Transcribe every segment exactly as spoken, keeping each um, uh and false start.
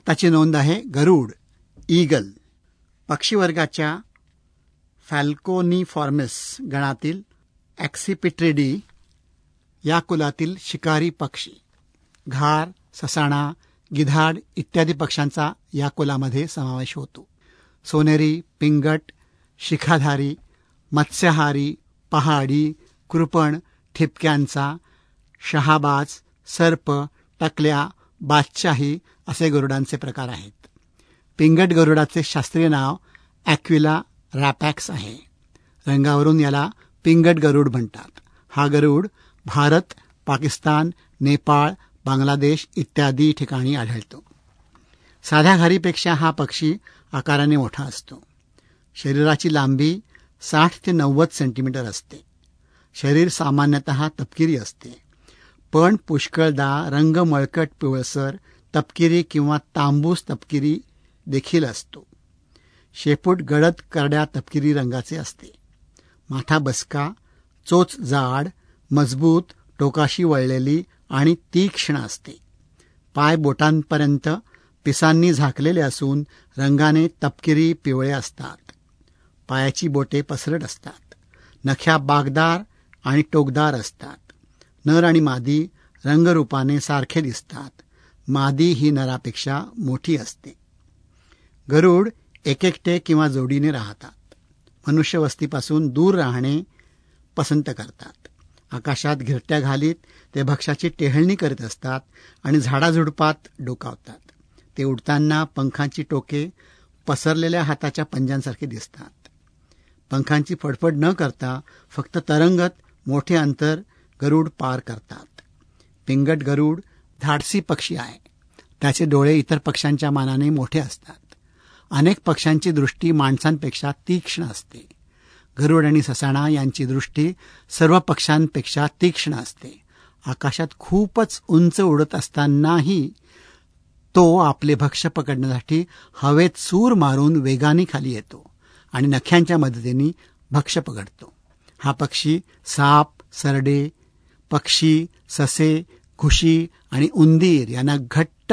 आत्ताची नोंद आहे गरुड, ईगल. पक्षीवर्गाच्या फॅल्कोनिफॉर्मिस गणातील ॲक्सिपिट्रिडी या कुलातील शिकारी पक्षी. घार, ससाणा, गिधाड इत्यादी पक्ष्यांचा या कुलामध्ये समावेश होतो. सोनेरी, पिंगट, शिखाधारी, मत्स्यहारी, पहाडी, कृपण, ठिपक्यांचा, शहाबाज, सर्प, टकल्या, बादशाही असे गरुडांचे प्रकार आहेत. पिंगट गरुडाचे शास्त्रीय नाव ॲक्विला रॅपॅक्स आहे. रंगावरून याला पिंगट गरुड म्हणतात. हा गरुड भारत, पाकिस्तान, नेपाळ, बांगलादेश इत्यादी ठिकाणी आढळतो. साध्या घारीपेक्षा हा पक्षी आकाराने मोठा असतो. शरीराची लांबी साठ ते नव्वद सेंटीमीटर असते. शरीर सामान्यतः तपकिरी असते, पण पुष्कळदा रंग मळकट पिवळसर, तपकिरी किंवा तांबूस तपकिरी देखील असतो. शेपूट गडद करड्या तपकिरी रंगाचे असते. माथा बसका, चोच जाड, मजबूत, टोकाशी वळलेली आणि तीक्ष्ण असते. पाय बोटांपर्यंत पिसांनी झाकलेले असून रंगाने तपकिरी पिवळे असतात. पायाची बोटे पसरट असतात. नख्या बागदार आणि टोकदार असतात. नर आणि मादी रंगरूपाने सारखे दिसतात. मादी ही नरापेक्षा मोठी असते. गरुड एकेकटे किंवा जोडीने राहतात. मनुष्यवस्तीपासून दूर राहणे पसंत करतात. आकाशात घिरट्या घालीत ते भक्ष्याची टेहळणी करीत असतात आणि झाडाझुडपात डोकावतात. ते उडताना पंखांची टोके पसरलेल्या हाताच्या पंजांसारखे दिसतात. पंखांची फडफड न करता फक्त तरंगत मोठे अंतर गरुड पार करतात. पिंगट गरुड धाडसी पक्षी आहे. त्याचे डोळे इतर पक्ष्यांच्या मानाने मोठे असतात. अनेक पक्ष्यांची दृष्टी माणसांपेक्षा तीक्ष्ण असते. गरुड आणि ससाणा यांची दृष्टी सर्व पक्ष्यांपेक्षा तीक्ष्ण असते. आकाशात खूपच उंच उडत असतानाही तो आपले भक्ष्य पकडण्यासाठी हवेत सूर मारून वेगाने खाली येतो आणि नख्यांच्या मदतीने भक्ष्य पकडतो. हा पक्षी साप, सरडे, पक्षी, ससे, घुशी आणि उंदीर यांना घट्ट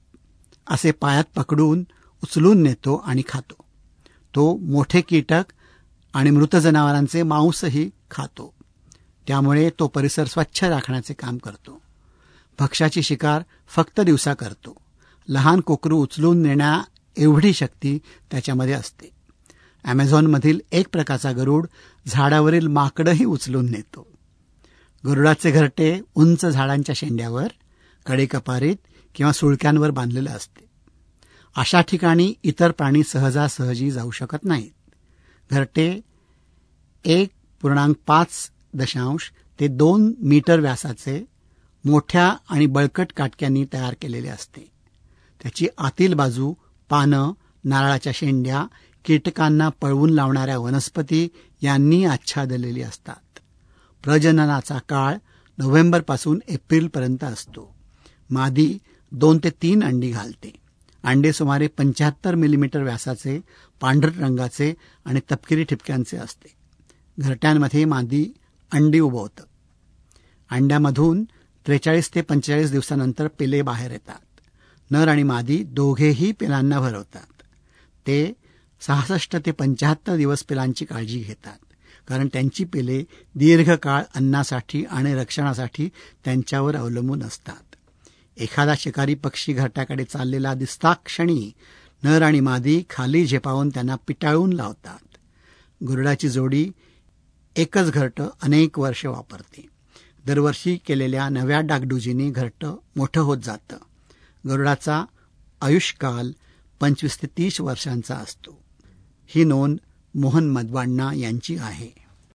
असे पायात पकडून उचलून नेतो आणि खातो. तो मोठे कीटक आणि मृत जनावरांचे मांसही खातो. त्यामुळे तो परिसर स्वच्छ राखण्याचे काम करतो. भक्ष्याची शिकार फक्त दिवसा करतो. लहान कोकरू उचलून नेण्या एवढी शक्ती त्याच्यामध्ये असते. ॲमेझॉनमधील एक प्रकारचा गरुड झाडावरील माकडंही उचलून नेतो. गरुडाचे घरटे उंच झाडांच्या शेंड्यावर, कडेकपारीत किंवा सुळक्यांवर बांधलेलं असते. अशा ठिकाणी इतर प्राणी सहजासहजी जाऊ शकत नाहीत. घरटे एक पूर्णांक पाच दशांश ते दोन मीटर व्यासाचे मोठ्या आणि बळकट काटक्यांनी तयार केलेले असते. त्याची आतील बाजू पानं, नारळाच्या शेंड्या, कीटकांना पळवून लावणाऱ्या वनस्पती यांनी आच्छादलेली असतात. प्रजननाचा काळ नोव्हेंबरपासून एप्रिलपर्यंत असतो. मादी दोन ते तीन अंडी घालते. अंडे सुमारे पंच्याहत्तर मिलीमीटर व्यासाचे, पांढरट रंगाचे आणि तपकिरी ठिपक्यांचे असते. घरट्यांमध्ये मादी अंडी उबवतं. अंड्यामधून त्रेचाळीस ते पंचेचाळीस दिवसानंतर पिले बाहेर येतात. नर आणि मादी दोघेही पिलांना भरवतात. ते सहासष्ट ते पंच्याहत्तर दिवस पिलांची काळजी घेतात, कारण त्यांची पिले दीर्घकाळ अन्नासाठी आणि रक्षणासाठी त्यांच्यावर अवलंबून असतात. एखादा शिकारी पक्षी घरट्याकडे चाललेला दिसता क्षणी नर आणि मादी खाली झेपावून त्यांना पिटाळून लावतात. गरुडाची जोडी एकच घरटं अनेक वर्ष वापरते. दरवर्षी केलेल्या नव्या डागडुजीने घरटं मोठं होत जातं. गरुडाचा आयुष्यकाल पंचवीस ते तीस वर्षांचा असतो. ही नोंद मोहन मदवाण्णा यांची आहे.